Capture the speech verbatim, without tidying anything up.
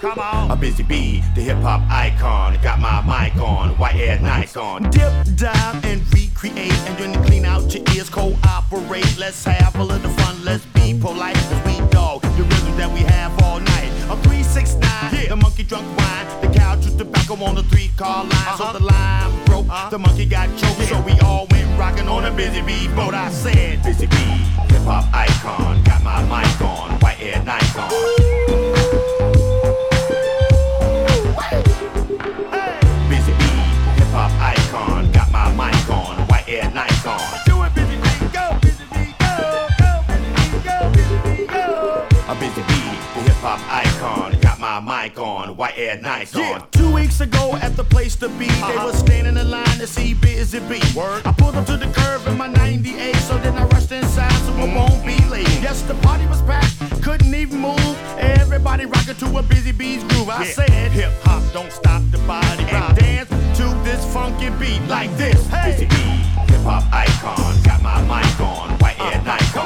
Come on. A Busy Bee, the hip hop icon. Got my mic on, white air Nikon. Dip, dive, and recreate, and then clean out your ears, cooperate. Let's have a little fun, let's be polite. Cause we dog the rhythm that we have all night. A three six nine, yeah. The monkey drunk wine. The cow chewed tobacco on the three car line. Uh-huh. So the line broke, uh-huh. The monkey got choked, yeah. So we all went rocking on a Busy Bee boat. I said, Busy Bee, hip hop icon. Got my mic on, white air Nikon. Hey. Busy Bee, hip hop icon. Got my mic on, white air Nikon. Do it, Busy Bee, go, Busy Bee, go, go, Busy Bee, go, Busy Bee, go. A Busy Bee, the hip hop icon. Got my mic on, white air Nikon. Yeah. Two weeks ago at the place to be, uh-huh. They were standing in line to see Busy Bee. Word. I pulled up to the curb in my ninety-eight, so then I rushed inside so I won't be late. Yes, the party was packed, couldn't even move. Everybody rocking to a Busy Bee's groove. I yeah. said, hip hop, don't stop the body and dance to this funky beat like this. Hey. Busy Bee, hip hop icon. Got my mic on, white air Nikon.